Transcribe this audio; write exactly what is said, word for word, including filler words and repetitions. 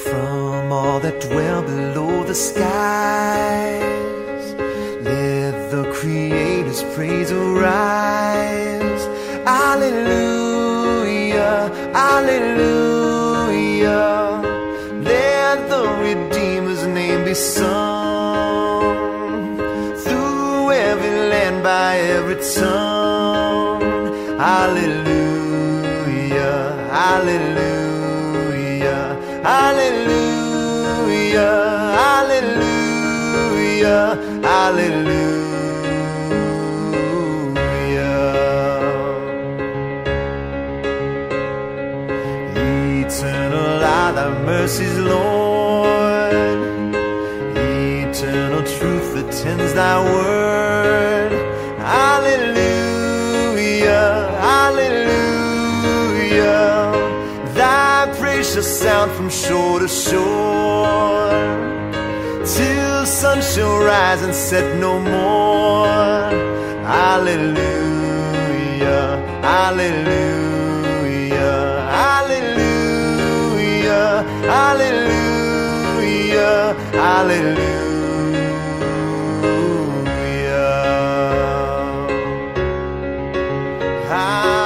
from all that dwell below the skies. Let the Creator's praise arise. Alleluia, alleluia. Let the Redeemer's name be sung through every land, by every tongue. Alleluia, alleluia, alleluia, alleluia, alleluia. Eternal are thy mercies, Lord. Eternal truth attends thy word. Alleluia, alleluia. Thy praise shall sound from shore to shore, till sun shall rise and set no more. Alleluia, alleluia, alleluia, alleluia, alleluia. I